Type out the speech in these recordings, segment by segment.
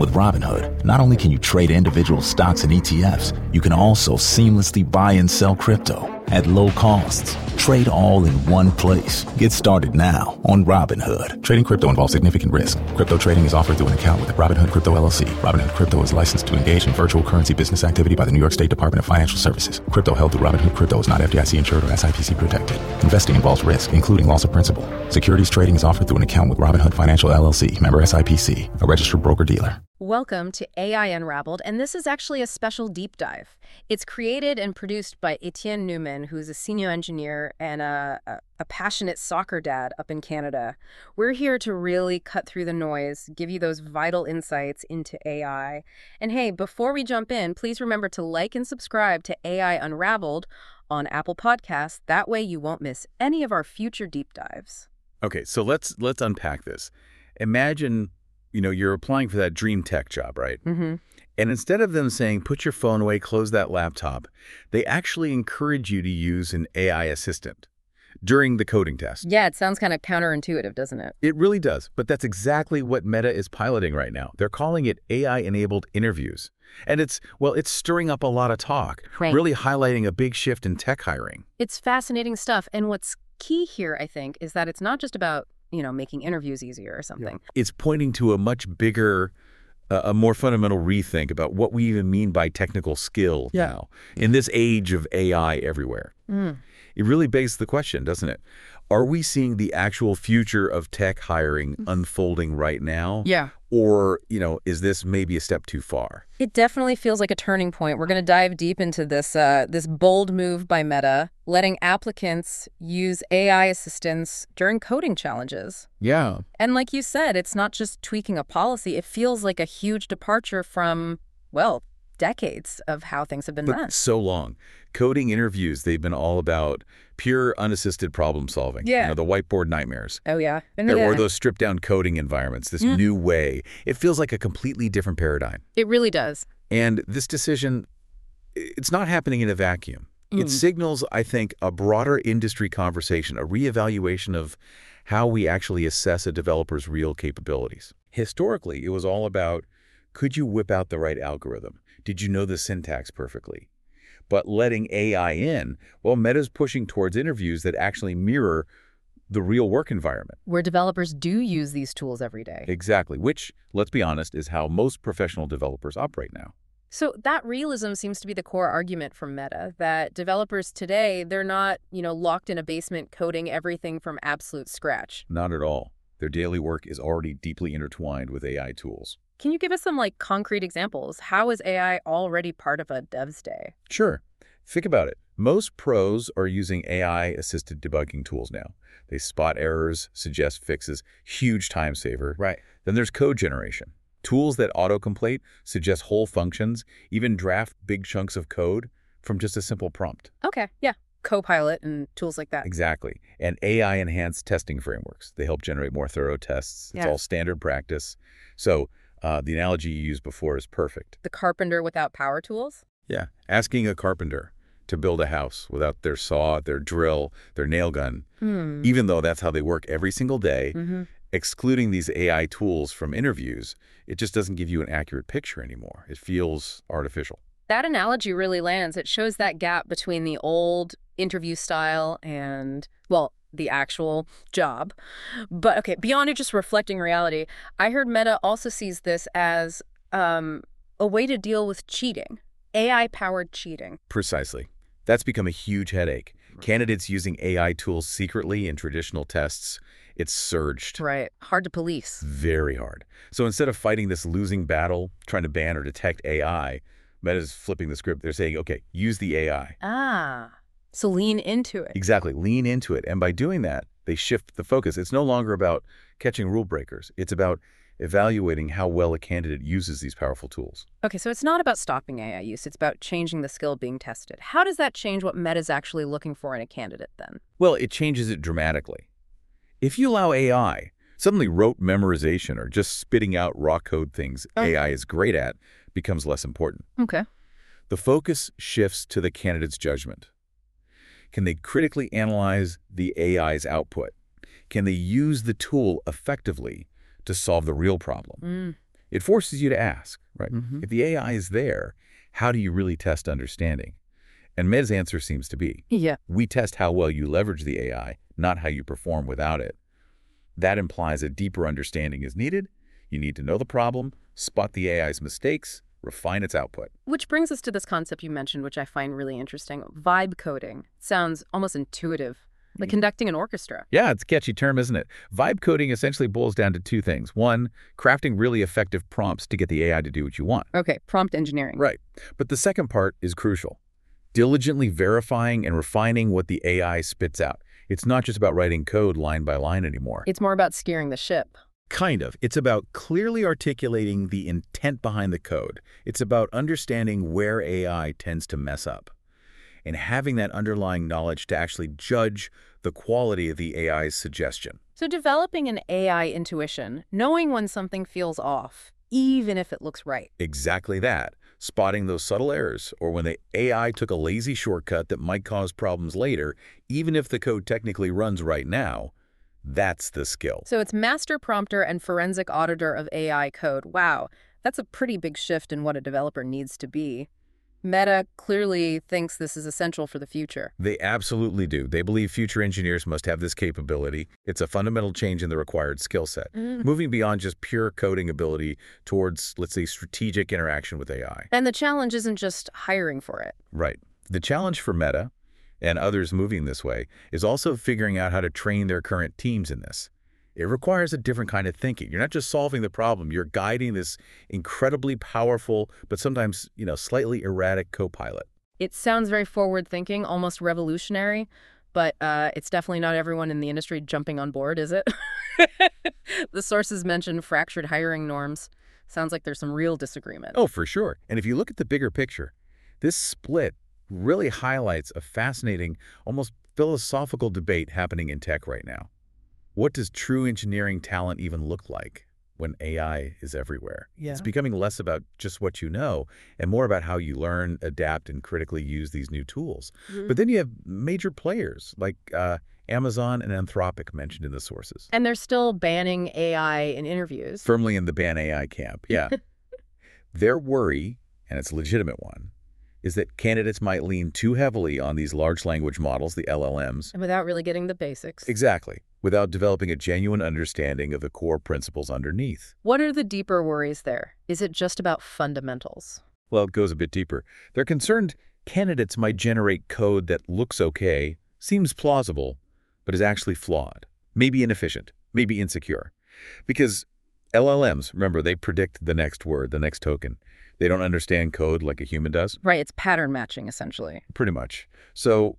With Robinhood, not only can you trade individual stocks and ETFs, you can also seamlessly buy and sell crypto at low costs. Trade all in one place. Get started now on Robinhood. Trading crypto involves significant risk. Crypto trading is offered through an account with Robinhood Crypto LLC. Robinhood Crypto is licensed to engage in virtual currency business activity by the New York State Department of Financial Services. Crypto held through Robinhood Crypto is not FDIC insured or SIPC protected. Investing involves risk, including loss of principal. Securities trading is offered through an account with Robinhood Financial LLC, member SIPC, a registered broker-dealer. Welcome to AI Unraveled, and this is actually a special deep dive. It's created and produced by Etienne Newman, who's a senior engineer and a passionate soccer dad up in Canada. We're here to really cut through the noise, give you those vital insights into AI. And hey, before we jump in, please remember to like and subscribe to AI Unraveled on Apple Podcasts. That way you won't miss any of our future deep dives. Okay, so let's unpack this. Imagine, you're applying for that dream tech job, right? Mm-hmm. And instead of them saying, put your phone away, close that laptop, they actually encourage you to use an AI assistant during the coding test. Yeah, it sounds kind of counterintuitive, doesn't it? It really does. But that's exactly what Meta is piloting right now. They're calling it AI-enabled interviews. And it's stirring up a lot of talk, Right. Really highlighting a big shift in tech hiring. It's fascinating stuff. And what's key here, I think, is that it's not just about, making interviews easier or something. It's pointing to a much bigger, a more fundamental rethink about what we even mean by technical skill now, in this age of AI everywhere. It really begs the question, doesn't it? Are we seeing the actual future of tech hiring unfolding right now? Yeah. Or, is this maybe a step too far? It definitely feels like a turning point. We're going to dive deep into this bold move by Meta, letting applicants use AI assistants during coding challenges. Yeah. And like you said, it's not just tweaking a policy. It feels like a huge departure from, decades of how things have been done. So long. Coding interviews, they've been all about pure unassisted problem solving. Yeah. The whiteboard nightmares. Oh, yeah. Or those stripped down coding environments, this new way. It feels like a completely different paradigm. It really does. And this decision, it's not happening in a vacuum. It signals, I think, a broader industry conversation, a reevaluation of how we actually assess a developer's real capabilities. Historically, it was all about, could you whip out the right algorithm? Did you know the syntax perfectly? But letting AI in, Meta's pushing towards interviews that actually mirror the real work environment. Where developers do use these tools every day. Exactly, which, let's be honest, is how most professional developers operate now. So that realism seems to be the core argument from Meta, that developers today, they're not, locked in a basement coding everything from absolute scratch. Not at all. Their daily work is already deeply intertwined with AI tools. Can you give us some concrete examples? How is AI already part of a dev's day? Sure. Think about it. Most pros are using AI-assisted debugging tools now. They spot errors, suggest fixes, huge time saver. Right. Then there's code generation. Tools that autocomplete, suggest whole functions, even draft big chunks of code from just a simple prompt. Okay, yeah. Copilot and tools like that. Exactly. And AI-enhanced testing frameworks. They help generate more thorough tests. It's all standard practice. So the analogy you used before is perfect. The carpenter without power tools? Yeah. Asking a carpenter to build a house without their saw, their drill, their nail gun, even though that's how they work every single day, excluding these AI tools from interviews, it just doesn't give you an accurate picture anymore. It feels artificial. That analogy really lands. It shows that gap between the old interview style and, the actual job. But okay, beyond it just reflecting reality, I heard Meta also sees this as a way to deal with cheating, AI-powered cheating. Precisely. That's become a huge headache. Candidates using AI tools secretly in traditional tests, it's surged. Right. Hard to police. Very hard. So instead of fighting this losing battle, trying to ban or detect AI, Meta's flipping the script. They're saying, okay, use the AI. So lean into it. Exactly. Lean into it. And by doing that, they shift the focus. It's no longer about catching rule breakers. It's about evaluating how well a candidate uses these powerful tools. Okay, so it's not about stopping AI use. It's about changing the skill being tested. How does that change what Meta's actually looking for in a candidate then? Well, it changes it dramatically. If you allow AI, suddenly rote memorization or just spitting out raw code things AI is great at becomes less important. Okay. The focus shifts to the candidate's judgment. Can they critically analyze the AI's output? Can they use the tool effectively to solve the real problem? It forces you to ask, right? Mm-hmm. If the AI is there, how do you really test understanding? And Meta's answer seems to be, Yeah. we test how well you leverage the AI, not how you perform without it. That implies a deeper understanding is needed. You need to know the problem, spot the AI's mistakes, refine its output. Which brings us to this concept you mentioned, which I find really interesting. Vibe coding. Sounds almost intuitive, like conducting an orchestra. Yeah, it's a catchy term, isn't it? Vibe coding essentially boils down to two things. One, crafting really effective prompts to get the AI to do what you want. Okay, prompt engineering. Right. But the second part is crucial. Diligently verifying and refining what the AI spits out. It's not just about writing code line by line anymore. It's more about steering the ship. Kind of. It's about clearly articulating the intent behind the code. It's about understanding where AI tends to mess up and having that underlying knowledge to actually judge the quality of the AI's suggestion. So developing an AI intuition, knowing when something feels off, even if it looks right. Exactly that. Spotting those subtle errors, or when the AI took a lazy shortcut that might cause problems later, even if the code technically runs right now, that's the skill. So it's master prompter and forensic auditor of AI code. Wow, that's a pretty big shift in what a developer needs to be. Meta clearly thinks this is essential for the future. They absolutely do. They believe future engineers must have this capability. It's a fundamental change in the required skill set, moving beyond just pure coding ability towards, let's say, strategic interaction with AI. And the challenge isn't just hiring for it. Right. The challenge for Meta and others moving this way is also figuring out how to train their current teams in this. It requires a different kind of thinking. You're not just solving the problem, you're guiding this incredibly powerful, but sometimes, slightly erratic co-pilot. It sounds very forward-thinking, almost revolutionary, but it's definitely not everyone in the industry jumping on board, is it? The sources mentioned fractured hiring norms. Sounds like there's some real disagreement. Oh, for sure. And if you look at the bigger picture, this split really highlights a fascinating, almost philosophical debate happening in tech right now. What does true engineering talent even look like when AI is everywhere? Yeah. It's becoming less about just what you know and more about how you learn, adapt, and critically use these new tools. But then you have major players like Amazon and Anthropic mentioned in the sources. And they're still banning AI in interviews. Firmly in the ban AI camp, yeah. Their worry, and it's a legitimate one, is that candidates might lean too heavily on these large language models, the LLMs. And without really getting the basics. Exactly, without developing a genuine understanding of the core principles underneath. What are the deeper worries there? Is it just about fundamentals? Well, it goes a bit deeper. They're concerned candidates might generate code that looks okay, seems plausible, but is actually flawed, maybe inefficient, maybe insecure. Because LLMs, remember, they predict the next word, the next token. They don't understand code like a human does. Right, it's pattern matching, essentially. Pretty much. So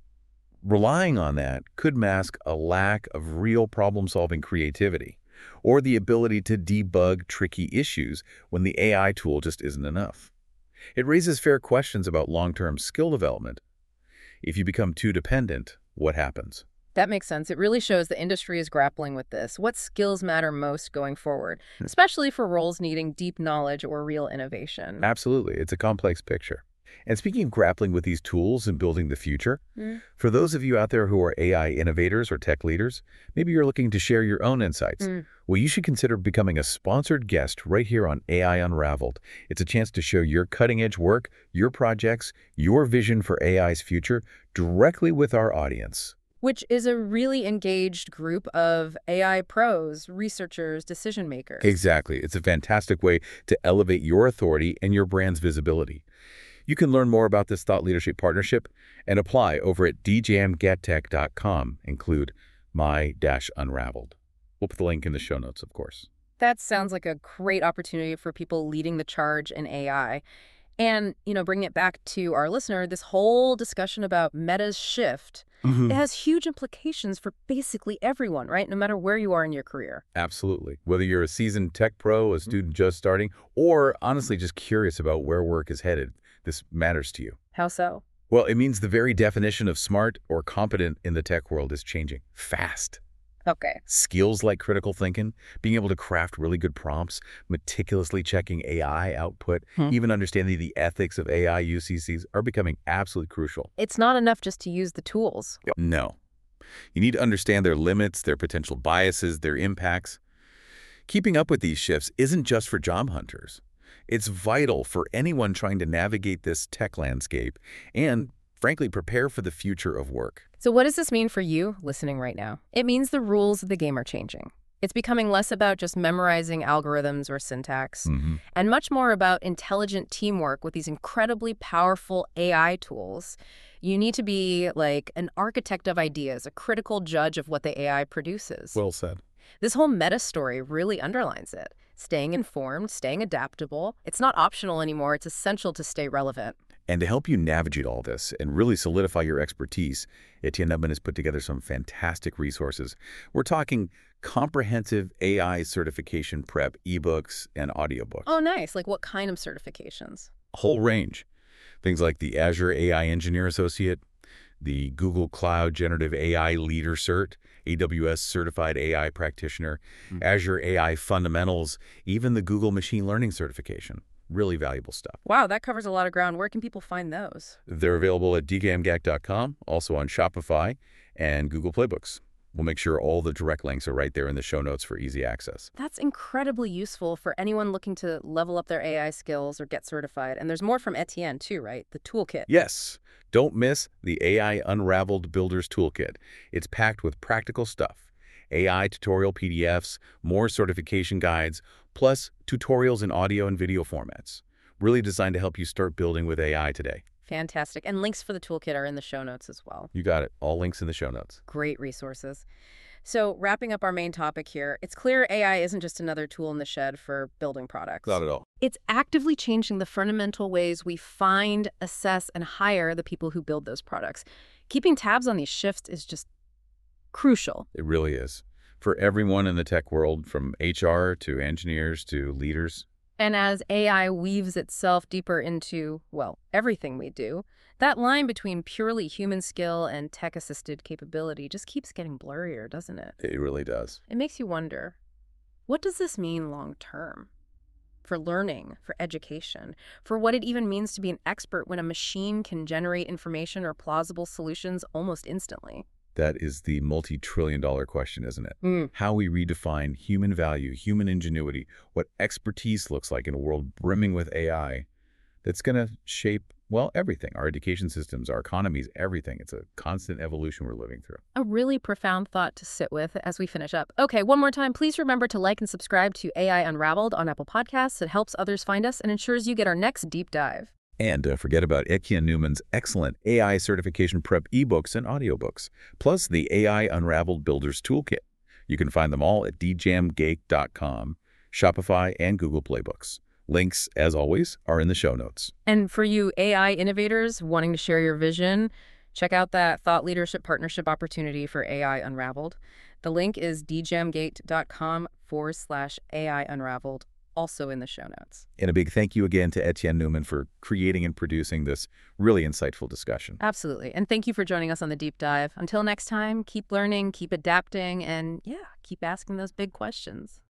relying on that could mask a lack of real problem-solving creativity or the ability to debug tricky issues when the AI tool just isn't enough. It raises fair questions about long-term skill development. If you become too dependent, what happens? That makes sense. It really shows the industry is grappling with this. What skills matter most going forward, especially for roles needing deep knowledge or real innovation? Absolutely. It's a complex picture. And speaking of grappling with these tools and building the future, for those of you out there who are AI innovators or tech leaders, maybe you're looking to share your own insights. Well, you should consider becoming a sponsored guest right here on AI Unraveled. It's a chance to share your cutting-edge work, your projects, your vision for AI's future directly with our audience. Which is a really engaged group of AI pros, researchers, decision makers. Exactly. It's a fantastic way to elevate your authority and your brand's visibility. You can learn more about this thought leadership partnership and apply over at djamgettech.com. Include my-unraveled. We'll put the link in the show notes, of course. That sounds like a great opportunity for people leading the charge in AI. And, bring it back to our listener, this whole discussion about Meta's shift, it has huge implications for basically everyone, right? No matter where you are in your career. Absolutely. Whether you're a seasoned tech pro, a student just starting, or honestly just curious about where work is headed, this matters to you. How so? Well, it means the very definition of smart or competent in the tech world is changing fast. Okay. Skills like critical thinking, being able to craft really good prompts, meticulously checking AI output, even understanding the ethics of AI UCCs are becoming absolutely crucial. It's not enough just to use the tools. No. You need to understand their limits, their potential biases, their impacts. Keeping up with these shifts isn't just for job hunters. It's vital for anyone trying to navigate this tech landscape and, frankly, prepare for the future of work. So what does this mean for you listening right now? It means the rules of the game are changing. It's becoming less about just memorizing algorithms or syntax, and much more about intelligent teamwork with these incredibly powerful AI tools. You need to be like an architect of ideas, a critical judge of what the AI produces. Well said. This whole meta story really underlines it. Staying informed, staying adaptable. It's not optional anymore. It's essential to stay relevant. And to help you navigate all this and really solidify your expertise, Etienne Nubman has put together some fantastic resources. We're talking comprehensive AI certification prep, ebooks, and audiobooks. Oh, nice. Like what kind of certifications? A whole range. Things like the Azure AI Engineer Associate, the Google Cloud Generative AI Leader Cert, AWS Certified AI Practitioner, Azure AI Fundamentals, even the Google Machine Learning Certification. Really valuable stuff. Wow, that covers a lot of ground. Where can people find those? They're available at djamgak.com, also on Shopify and Google Playbooks. We'll make sure all the direct links are right there in the show notes for easy access. That's incredibly useful for anyone looking to level up their AI skills or get certified. And there's more from Etienne too, right? The toolkit. Yes. Don't miss the AI Unraveled Builders Toolkit. It's packed with practical stuff. AI tutorial PDFs, more certification guides, plus tutorials in audio and video formats. Really designed to help you start building with AI today. Fantastic. And links for the toolkit are in the show notes as well. You got it. All links in the show notes. Great resources. So wrapping up our main topic here, it's clear AI isn't just another tool in the shed for building products. Not at all. It's actively changing the fundamental ways we find, assess, and hire the people who build those products. Keeping tabs on these shifts is just crucial. It really is. For everyone in the tech world, from HR to engineers to leaders. And as AI weaves itself deeper into, well, everything we do, that line between purely human skill and tech-assisted capability just keeps getting blurrier, doesn't it? It really does. It makes you wonder, what does this mean long-term? For learning, for education, for what it even means to be an expert when a machine can generate information or plausible solutions almost instantly? That is the multi-trillion-dollar question, isn't it? How we redefine human value, human ingenuity, what expertise looks like in a world brimming with AI that's going to shape, well, everything. Our education systems, our economies, everything. It's a constant evolution we're living through. A really profound thought to sit with as we finish up. Okay, one more time, please remember to like and subscribe to AI Unraveled on Apple Podcasts. It helps others find us and ensures you get our next deep dive. And don't forget about Etienne Newman's excellent AI certification prep ebooks and audiobooks, plus the AI Unraveled Builders Toolkit. You can find them all at djamgake.com, Shopify, and Google Playbooks. Links, as always, are in the show notes. And for you AI innovators wanting to share your vision, check out that thought leadership partnership opportunity for AI Unraveled. The link is djamgate.com/AI Unraveled. Also in the show notes. And a big thank you again to Etienne Newman for creating and producing this really insightful discussion. Absolutely. And thank you for joining us on the deep dive. Until next time, keep learning, keep adapting, and keep asking those big questions.